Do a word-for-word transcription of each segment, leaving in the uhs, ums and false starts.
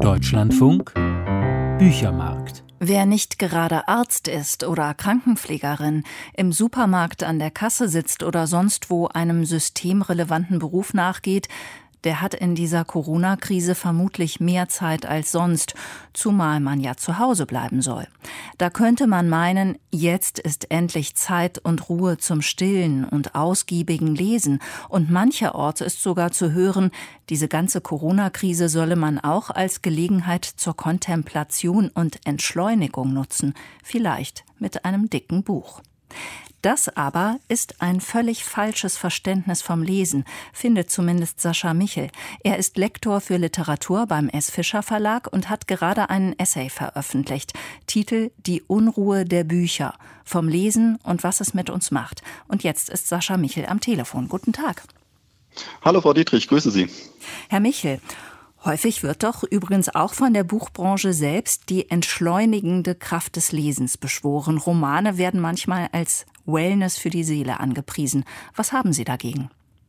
Deutschlandfunk Büchermarkt. Wer nicht gerade Arzt ist oder Krankenpflegerin, im Supermarkt an der Kasse sitzt oder sonst wo einem systemrelevanten Beruf nachgeht, der hat in dieser Corona-Krise vermutlich mehr Zeit als sonst, zumal man ja zu Hause bleiben soll. Da könnte man meinen, jetzt ist endlich Zeit und Ruhe zum stillen und ausgiebigen Lesen. Und mancherorts ist sogar zu hören, diese ganze Corona-Krise solle man auch als Gelegenheit zur Kontemplation und Entschleunigung nutzen, vielleicht mit einem dicken Buch. Das aber ist ein völlig falsches Verständnis vom Lesen, findet zumindest Sascha Michel. Er ist Lektor für Literatur beim S. Fischer Verlag und hat gerade einen Essay veröffentlicht. Titel Die Unruhe der Bücher. Vom Lesen und was es mit uns macht. Und jetzt ist Sascha Michel am Telefon. Guten Tag. Hallo Frau Dietrich, grüße Sie. Herr Michel, häufig wird doch übrigens auch von der Buchbranche selbst die entschleunigende Kraft des Lesens beschworen. Romane werden manchmal als Wellness für die Seele angepriesen. Was haben Sie dagegen?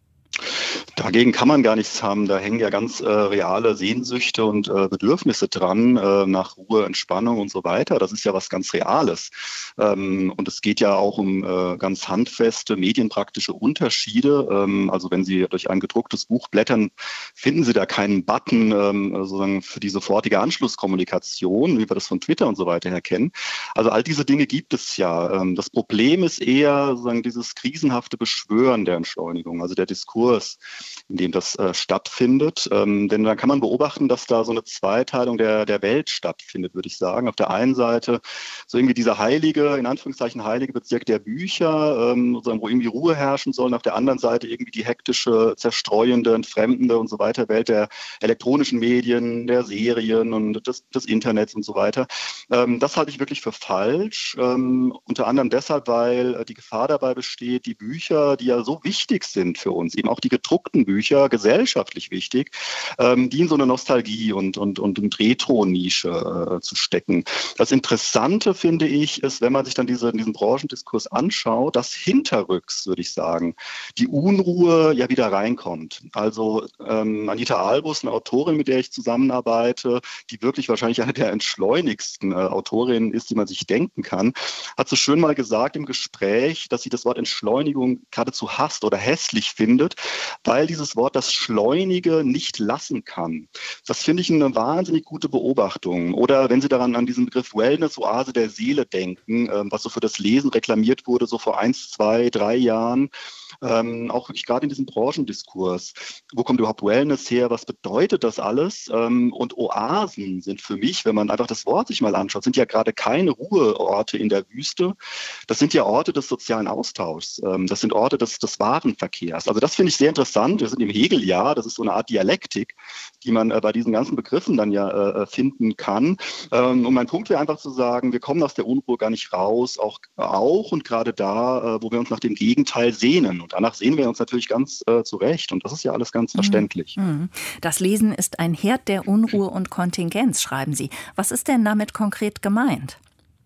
Dagegen kann man gar nichts haben. Da hängen ja ganz äh, reale Sehnsüchte und äh, Bedürfnisse dran, äh, nach Ruhe, Entspannung und so weiter. Das ist ja was ganz Reales. Ähm, und es geht ja auch um äh, ganz handfeste, medienpraktische Unterschiede. Ähm, also wenn Sie durch ein gedrucktes Buch blättern, finden Sie da keinen Button ähm, sozusagen für die sofortige Anschlusskommunikation, wie wir das von Twitter und so weiter her kennen. Also all diese Dinge gibt es ja. Ähm, das Problem ist eher sozusagen dieses krisenhafte Beschwören der Entschleunigung, also der Diskurs, in dem das äh, stattfindet. Ähm, denn dann kann man beobachten, dass da so eine Zweiteilung der, der Welt stattfindet, würde ich sagen. Auf der einen Seite so irgendwie dieser heilige, in Anführungszeichen heilige Bezirk der Bücher, ähm, sozusagen, wo irgendwie Ruhe herrschen soll. Und auf der anderen Seite irgendwie die hektische, zerstreuende, entfremdende und so weiter Welt der elektronischen Medien, der Serien und des, des Internets und so weiter. Ähm, das halte ich wirklich für falsch. Ähm, unter anderem deshalb, weil äh, die Gefahr dabei besteht, die Bücher, die ja so wichtig sind für uns, eben auch die gedruckten Bücher, gesellschaftlich wichtig, ähm, die in so eine Nostalgie und, und, und, und Retro-Nische äh, zu stecken. Das Interessante, finde ich, ist, wenn man sich dann diese, diesen Branchendiskurs anschaut, dass hinterrücks, würde ich sagen, die Unruhe ja wieder reinkommt. Also ähm, Anita Albus, eine Autorin, mit der ich zusammenarbeite, die wirklich wahrscheinlich eine der entschleunigsten äh, Autorinnen ist, die man sich denken kann, hat so schön mal gesagt im Gespräch, dass sie das Wort Entschleunigung geradezu hasst oder hässlich findet, weil dieses Wort das Schleunige nicht lassen kann. Das finde ich eine wahnsinnig gute Beobachtung. Oder wenn Sie daran an diesen Begriff Wellness, Oase der Seele denken, ähm, was so für das Lesen reklamiert wurde, so vor eins, zwei, drei Jahren, ähm, auch wirklich gerade in diesem Branchendiskurs. Wo kommt überhaupt Wellness her? Was bedeutet das alles? Ähm, und Oasen sind für mich, wenn man einfach das Wort sich mal anschaut, sind ja gerade keine Ruheorte in der Wüste. Das sind ja Orte des sozialen Austauschs. Ähm, das sind Orte des, des Warenverkehrs. Also das finde ich sehr interessant. Wir sind im Hegeljahr. Das ist so eine Art Dialektik, die man äh, bei diesen ganzen Begriffen dann ja äh, finden kann. Ähm, und mein Punkt wäre einfach zu sagen, wir kommen aus der Unruhe gar nicht raus, auch, auch und gerade da, äh, wo wir uns nach dem Gegenteil sehnen. Und danach sehen wir uns natürlich ganz äh, zurecht. Und das ist ja alles ganz verständlich. Das Lesen ist ein Herd der Unruhe und Kontingenz, schreiben Sie. Was ist denn damit konkret gemeint?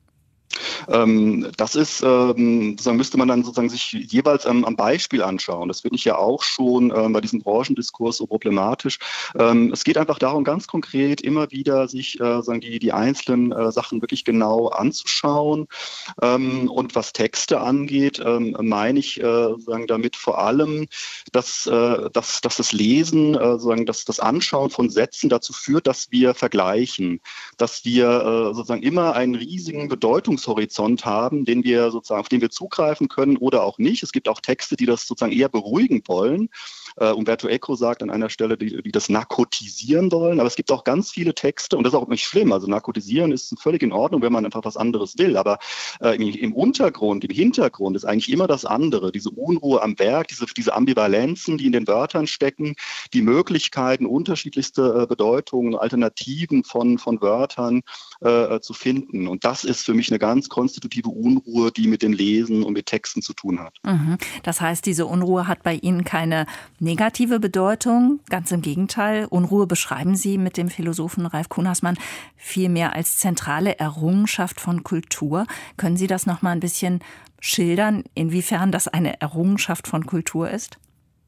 Ähm, das ist, ähm, sozusagen müsste man dann sozusagen sich jeweils am, am Beispiel anschauen. Das finde ich ja auch schon ähm, bei diesem Branchendiskurs so problematisch. Ähm, es geht einfach darum, ganz konkret immer wieder sich äh, sagen die, die einzelnen äh, Sachen wirklich genau anzuschauen. Ähm, und was Texte angeht, ähm, meine ich äh, sagen damit vor allem, dass, äh, dass, dass das Lesen, äh, sozusagen dass das Anschauen von Sätzen dazu führt, dass wir vergleichen, dass wir äh, sozusagen immer einen riesigen Bedeutungshorizont haben, den wir sozusagen, auf den wir zugreifen können oder auch nicht. Es gibt auch Texte, die das sozusagen eher beruhigen wollen. Uh, Umberto Eco sagt an einer Stelle, die, die das narkotisieren wollen. Aber es gibt auch ganz viele Texte, und das ist auch nicht schlimm. Also narkotisieren ist völlig in Ordnung, wenn man einfach was anderes will. Aber äh, im, im Untergrund, im Hintergrund ist eigentlich immer das andere. Diese Unruhe am Werk, diese, diese Ambivalenzen, die in den Wörtern stecken, die Möglichkeiten, unterschiedlichste äh, Bedeutungen, Alternativen von, von Wörtern äh, zu finden. Und das ist für mich eine ganz konstitutive Unruhe, die mit dem Lesen und mit Texten zu tun hat. Mhm. Das heißt, diese Unruhe hat bei Ihnen keine negative Bedeutung, ganz im Gegenteil. Unruhe beschreiben Sie mit dem Philosophen Ralf Kunasmann vielmehr als zentrale Errungenschaft von Kultur. Können Sie das noch mal ein bisschen schildern, inwiefern das eine Errungenschaft von Kultur ist?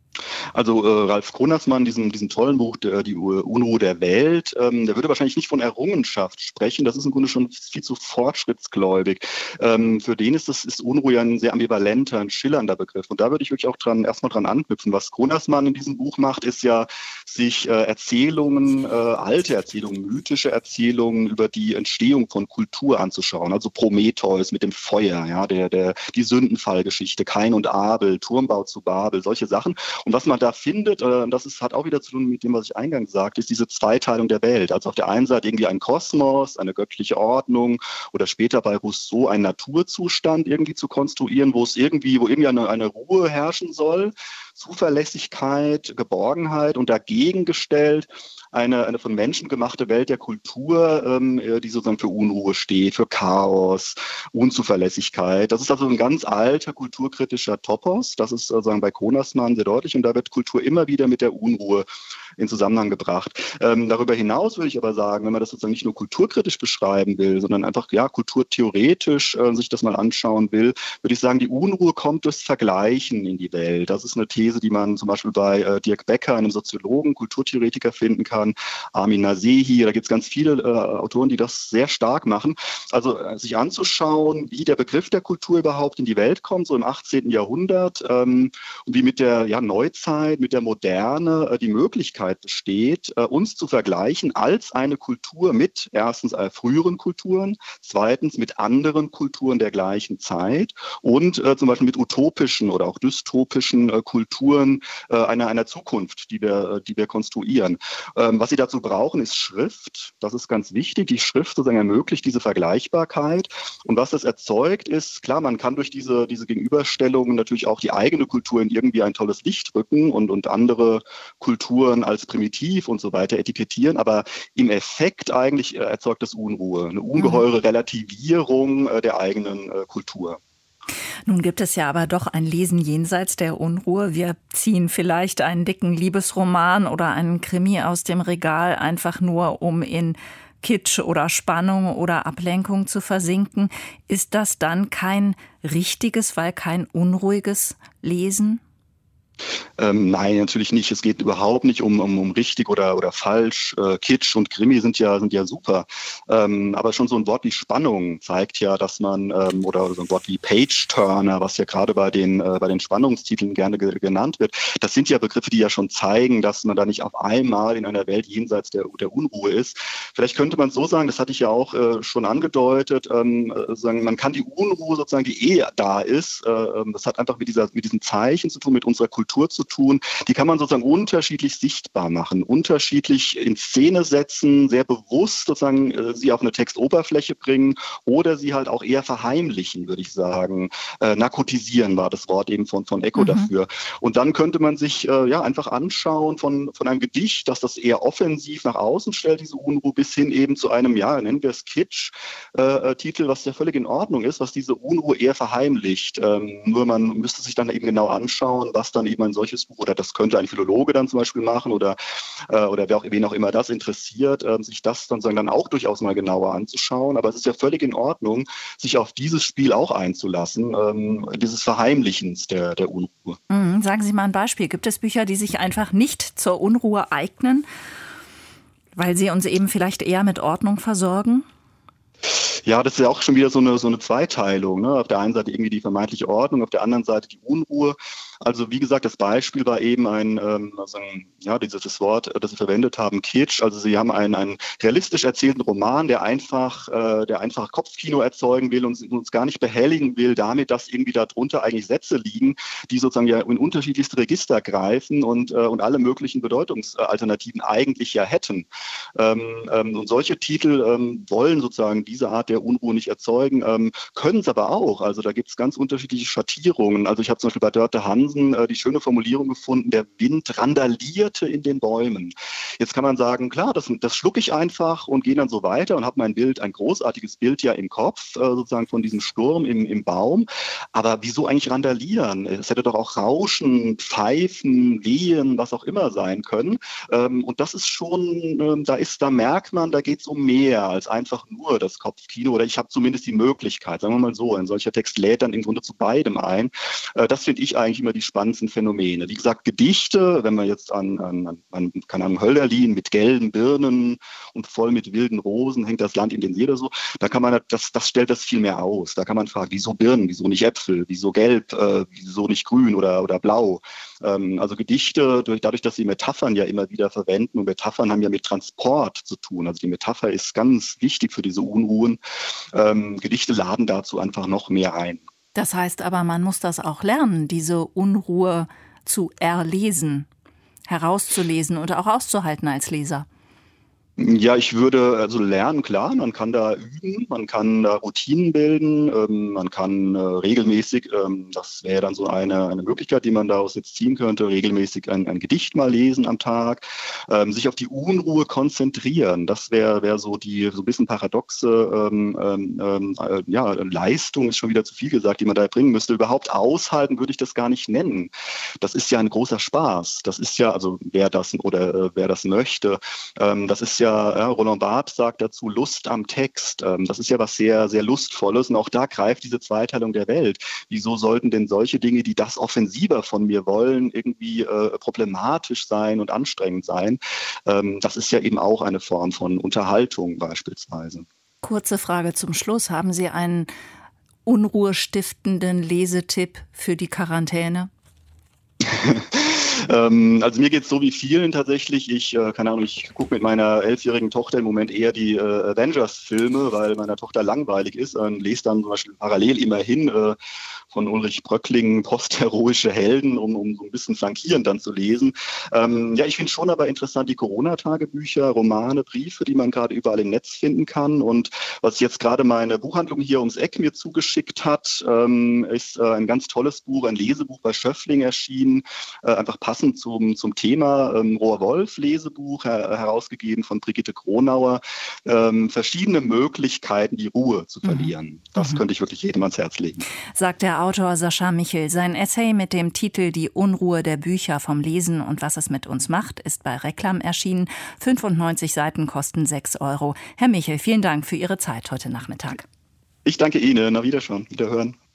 Also äh, Ralf Kronasmann, diesem, diesem tollen Buch, der, die UNO der Welt, ähm, der würde wahrscheinlich nicht von Errungenschaft sprechen. Das ist im Grunde schon viel zu fortschrittsgläubig. Ähm, für den ist das ist UNRWA ja ein sehr ambivalenter, ein schillernder Begriff. Und da würde ich wirklich auch dran erstmal dran anknüpfen. Was Kronasmann in diesem Buch macht, ist ja, sich äh, Erzählungen, äh, alte Erzählungen, mythische Erzählungen über die Entstehung von Kultur anzuschauen. Also Prometheus mit dem Feuer, ja, der, der, die Sündenfallgeschichte, Kain und Abel, Turmbau zu Babel, solche Sachen. Und was man da findet, äh, das ist, hat auch wieder zu tun mit dem, was ich eingangs sagte, ist diese Zweiteilung der Welt. Also auf der einen Seite irgendwie ein Kosmos, eine göttliche Ordnung oder später bei Rousseau ein Naturzustand irgendwie zu konstruieren, wo es irgendwie, wo irgendwie eine, eine Ruhe herrschen soll, Zuverlässigkeit, Geborgenheit und dagegen gestellt eine, eine von Menschen gemachte Welt der Kultur, ähm, die sozusagen für Unruhe steht, für Chaos, Unzuverlässigkeit. Das ist also ein ganz alter kulturkritischer Topos. Das ist sozusagen bei Kronasmann sehr deutlich und da wird Kultur immer wieder mit der Unruhe in Zusammenhang gebracht. Ähm, darüber hinaus würde ich aber sagen, wenn man das sozusagen nicht nur kulturkritisch beschreiben will, sondern einfach ja kulturtheoretisch äh, sich das mal anschauen will, würde ich sagen, die Unruhe kommt durchs Vergleichen in die Welt. Das ist eine These, die man zum Beispiel bei äh, Dirk Becker, einem Soziologen, Kulturtheoretiker finden kann. Armin Nasehi, da gibt es ganz viele äh, Autoren, die das sehr stark machen. Also äh, sich anzuschauen, wie der Begriff der Kultur überhaupt in die Welt kommt, so im achtzehnten Jahrhundert ähm, und wie mit der ja, Neuzeit, mit der Moderne äh, die Möglichkeit besteht, äh, uns zu vergleichen als eine Kultur mit erstens äh, früheren Kulturen, zweitens mit anderen Kulturen der gleichen Zeit und äh, zum Beispiel mit utopischen oder auch dystopischen äh, Kulturen äh, einer, einer Zukunft, die wir, die wir konstruieren. Ähm, was Sie dazu brauchen, ist Schrift. Das ist ganz wichtig. Die Schrift sozusagen ermöglicht diese Vergleichbarkeit. Und was das erzeugt, ist, klar, man kann durch diese, diese Gegenüberstellungen natürlich auch die eigene Kultur in irgendwie ein tolles Licht rücken und, und andere Kulturen als primitiv und so weiter etikettieren. Aber im Effekt eigentlich äh, erzeugt das Unruhe, eine ungeheure Relativierung äh, der eigenen äh, Kultur. Nun gibt es ja aber doch ein Lesen jenseits der Unruhe. Wir ziehen vielleicht einen dicken Liebesroman oder einen Krimi aus dem Regal, einfach nur um in Kitsch oder Spannung oder Ablenkung zu versinken. Ist das dann kein richtiges, weil kein unruhiges Lesen? Ähm, nein, natürlich nicht. Es geht überhaupt nicht um, um, um richtig oder, oder falsch. Äh, Kitsch und Krimi sind ja, sind ja super. Ähm, aber schon so ein Wort wie Spannung zeigt ja, dass man, ähm, oder so ein Wort wie Page-Turner, was ja gerade bei den, äh, bei den Spannungstiteln gerne ge- genannt wird, das sind ja Begriffe, die ja schon zeigen, dass man da nicht auf einmal in einer Welt jenseits der, der Unruhe ist. Vielleicht könnte man es so sagen, das hatte ich ja auch äh, schon angedeutet, ähm, sagen, man kann die Unruhe sozusagen, die eh da ist, äh, das hat einfach mit, dieser, mit diesen Zeichen zu tun, mit unserer Kultur zu tun, die kann man sozusagen unterschiedlich sichtbar machen, unterschiedlich in Szene setzen, sehr bewusst sozusagen äh, sie auf eine Textoberfläche bringen oder sie halt auch eher verheimlichen, würde ich sagen. Äh, narkotisieren war das Wort eben von, von Eco mhm. dafür. Und dann könnte man sich äh, ja einfach anschauen von, von einem Gedicht, dass das eher offensiv nach außen stellt, diese Unruhe, bis hin eben zu einem, ja, nennen wir es Kitsch-Titel, äh, was ja völlig in Ordnung ist, was diese Unruhe eher verheimlicht. Ähm, nur man müsste sich dann eben genau anschauen, was dann eben ein solches Buch, oder das könnte ein Philologe dann zum Beispiel machen oder, äh, oder wer auch, wen auch immer das interessiert, äh, sich das dann, sagen, dann auch durchaus mal genauer anzuschauen. Aber es ist ja völlig in Ordnung, sich auf dieses Spiel auch einzulassen, ähm, dieses Verheimlichens der, der Unruhe. Mhm. Sagen Sie mal ein Beispiel. Gibt es Bücher, die sich einfach nicht zur Unruhe eignen, weil sie uns eben vielleicht eher mit Ordnung versorgen? Ja, das ist ja auch schon wieder so eine, so eine Zweiteilung. Ne? Auf der einen Seite irgendwie die vermeintliche Ordnung, auf der anderen Seite die Unruhe. Also wie gesagt, das Beispiel war eben ein, ähm, also ein ja, dieses das Wort, das Sie verwendet haben, Kitsch. Also Sie haben einen, einen realistisch erzählten Roman, der einfach, äh, der einfach Kopfkino erzeugen will und uns gar nicht behelligen will damit, dass irgendwie darunter eigentlich Sätze liegen, die sozusagen ja in unterschiedlichste Register greifen und, äh, und alle möglichen Bedeutungsalternativen eigentlich ja hätten. Ähm, ähm, und solche Titel ähm, wollen sozusagen diese Art der Unruhe nicht erzeugen, ähm, können es aber auch. Also da gibt es ganz unterschiedliche Schattierungen. Also ich habe zum Beispiel bei Dörte Hansen äh, die schöne Formulierung gefunden, der Wind randalierte in den Bäumen. Jetzt kann man sagen, klar, das, das schlucke ich einfach und gehe dann so weiter und habe mein Bild, ein großartiges Bild ja im Kopf, äh, sozusagen von diesem Sturm im, im Baum. Aber wieso eigentlich randalieren? Es hätte doch auch Rauschen, Pfeifen, Wehen, was auch immer sein können. Ähm, und das ist schon, äh, da ist, da merkt man, da geht es um mehr als einfach nur das Kopfkino, oder ich habe zumindest die Möglichkeit, sagen wir mal so, ein solcher Text lädt dann im Grunde zu beidem ein. Äh, das finde ich eigentlich immer die die spannendsten Phänomene. Wie gesagt, Gedichte, wenn man jetzt an, an, an keine Ahnung, Hölderlin mit gelben Birnen und voll mit wilden Rosen, hängt das Land in den See oder so, da kann man, das, das stellt das viel mehr aus. Da kann man fragen, wieso Birnen, wieso nicht Äpfel, wieso gelb, äh, wieso nicht grün oder, oder blau. Ähm, also Gedichte, durch, dadurch, dass sie Metaphern ja immer wieder verwenden, und Metaphern haben ja mit Transport zu tun, also die Metapher ist ganz wichtig für diese Unruhen. Ähm, Gedichte laden dazu einfach noch mehr ein. Das heißt aber, man muss das auch lernen, diese Unruhe zu erlesen, herauszulesen und auch auszuhalten als Leser. Ja, ich würde also lernen, klar, man kann da üben, man kann da Routinen bilden, ähm, man kann äh, regelmäßig, ähm, das wäre dann so eine, eine Möglichkeit, die man daraus jetzt ziehen könnte, regelmäßig ein, ein Gedicht mal lesen am Tag, ähm, sich auf die Unruhe konzentrieren. Das wäre wär so die so ein bisschen paradoxe ähm, ähm, äh, ja, Leistung, ist schon wieder zu viel gesagt, die man da erbringen müsste. Überhaupt aushalten würde ich das gar nicht nennen. Das ist ja ein großer Spaß. Das ist ja, also wer das oder äh, wer das möchte, ähm, das ist ja Ja, Roland Barthes sagt dazu Lust am Text. Das ist ja was sehr, sehr Lustvolles und auch da greift diese Zweiteilung der Welt. Wieso sollten denn solche Dinge, die das offensiver von mir wollen, irgendwie äh, problematisch sein und anstrengend sein? Ähm, das ist ja eben auch eine Form von Unterhaltung beispielsweise. Kurze Frage zum Schluss. Haben Sie einen unruhestiftenden Lesetipp für die Quarantäne? ähm, also mir geht es so wie vielen tatsächlich. Ich, äh, keine Ahnung, ich gucke mit meiner elfjährigen Tochter im Moment eher die äh, Avengers-Filme, weil meiner Tochter langweilig ist und lese dann zum Beispiel parallel immerhin äh, von Ulrich Bröckling postheroische Helden, um, um so ein bisschen flankierend dann zu lesen. Ähm, ja, ich finde schon aber interessant die Corona-Tagebücher, Romane, Briefe, die man gerade überall im Netz finden kann. Und was jetzt gerade meine Buchhandlung hier ums Eck mir zugeschickt hat, ähm, ist äh, ein ganz tolles Buch, ein Lesebuch bei Schöffling erschienen, äh, einfach passend zum, zum Thema, ähm, Rohr-Wolf-Lesebuch, her- herausgegeben von Brigitte Kronauer, ähm, verschiedene Möglichkeiten, die Ruhe zu verlieren. Mhm. Das könnte ich wirklich jedem ans Herz legen. Sagt der Autor Sascha Michel. Sein Essay mit dem Titel Die Unruhe der Bücher vom Lesen und was es mit uns macht ist bei Reklam erschienen. fünfundneunzig Seiten kosten sechs Euro. Herr Michel, vielen Dank für Ihre Zeit heute Nachmittag. Ich danke Ihnen. Na, Wiederschauen. Wiederhören.